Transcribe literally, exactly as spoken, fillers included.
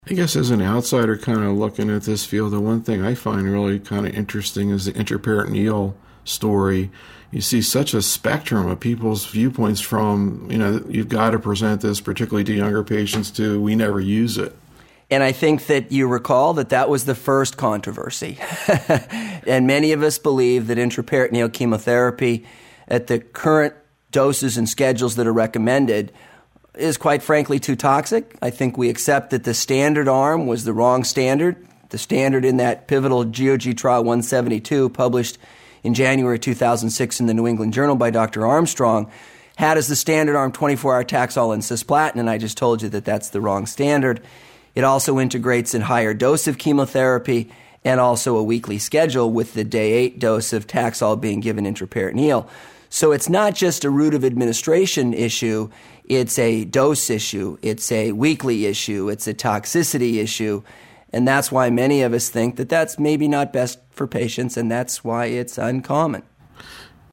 I guess as an outsider kind of looking at this field, the one thing I find really kind of interesting is the intraperitoneal story. You see such a spectrum of people's viewpoints from, you know, you've got to present this, particularly to younger patients, to we never use it. And I think that you recall that that was the first controversy. And many of us believe that intraperitoneal chemotherapy at the current doses and schedules that are recommended is quite frankly too toxic. I think we accept that the standard arm was the wrong standard. The standard in that pivotal G O G trial one seventy-two, published in January two thousand six in the New England Journal by Doctor Armstrong, had as the standard arm twenty-four hour Taxol and cisplatin, and I just told you that that's the wrong standard. It also integrates a higher dose of chemotherapy and also a weekly schedule, with the day eight dose of Taxol being given intraperitoneal. So it's not just a route of administration issue, it's a dose issue, it's a weekly issue, it's a toxicity issue, and that's why many of us think that that's maybe not best for patients, and that's why it's uncommon.